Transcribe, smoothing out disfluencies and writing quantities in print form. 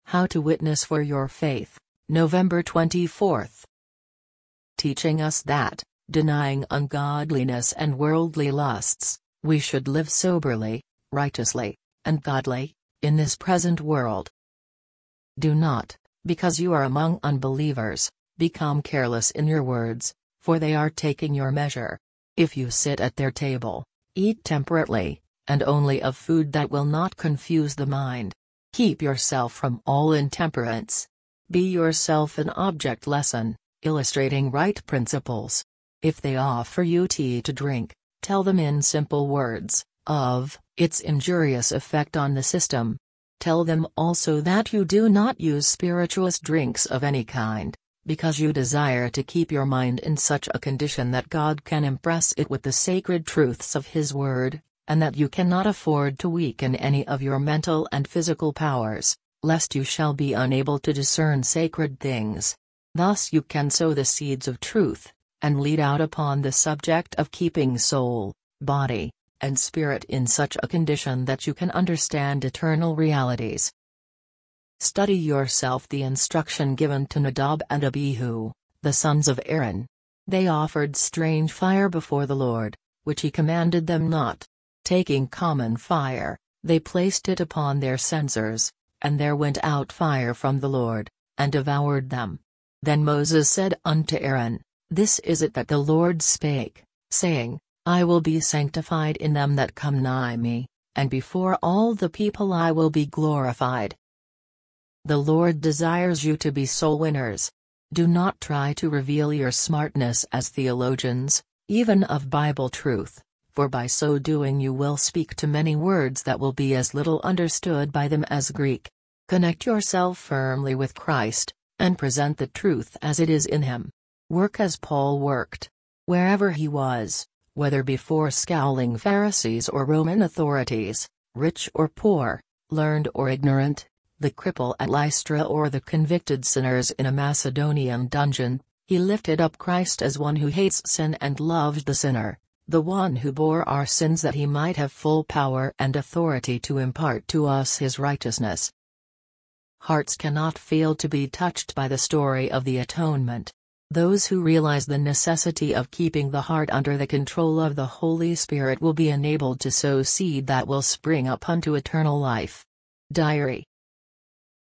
How to Witness for Your Faith, November 24th. Teaching us that, denying ungodliness and worldly lusts, we should live soberly, righteously, and godly, in this present world. Do not, because you are among unbelievers, become careless in your words, for they are taking your measure. If you sit at their table, eat temperately, and only of food that will not confuse the mind. Keep yourself from all intemperance. Be yourself an object lesson, illustrating right principles. If they offer you tea to drink, tell them in simple words, of its injurious effect on the system. Tell them also that you do not use spirituous drinks of any kind, because you desire to keep your mind in such a condition that God can impress it with the sacred truths of His Word, and that you cannot afford to weaken any of your mental and physical powers, lest you shall be unable to discern sacred things. Thus you can sow the seeds of truth, and lead out upon the subject of keeping soul, body, and spirit in such a condition that you can understand eternal realities. Study yourself the instruction given to Nadab and Abihu, the sons of Aaron. They offered strange fire before the Lord, which He commanded them not. Taking common fire, they placed it upon their censers, and there went out fire from the Lord, and devoured them. Then Moses said unto Aaron, This is it that the Lord spake, saying, I will be sanctified in them that come nigh me, and before all the people I will be glorified. The Lord desires you to be soul winners. Do not try to reveal your smartness as theologians, even of Bible truth, for by so doing you will speak to many words that will be as little understood by them as Greek. Connect yourself firmly with Christ, and present the truth as it is in Him. Work as Paul worked. Wherever he was, whether before scowling Pharisees or Roman authorities, rich or poor, learned or ignorant, the cripple at Lystra or the convicted sinners in a Macedonian dungeon, he lifted up Christ as one who hates sin and loved the sinner, the one who bore our sins that He might have full power and authority to impart to us His righteousness. Hearts cannot fail to be touched by the story of the atonement. Those who realize the necessity of keeping the heart under the control of the Holy Spirit will be enabled to sow seed that will spring up unto eternal life. Diary.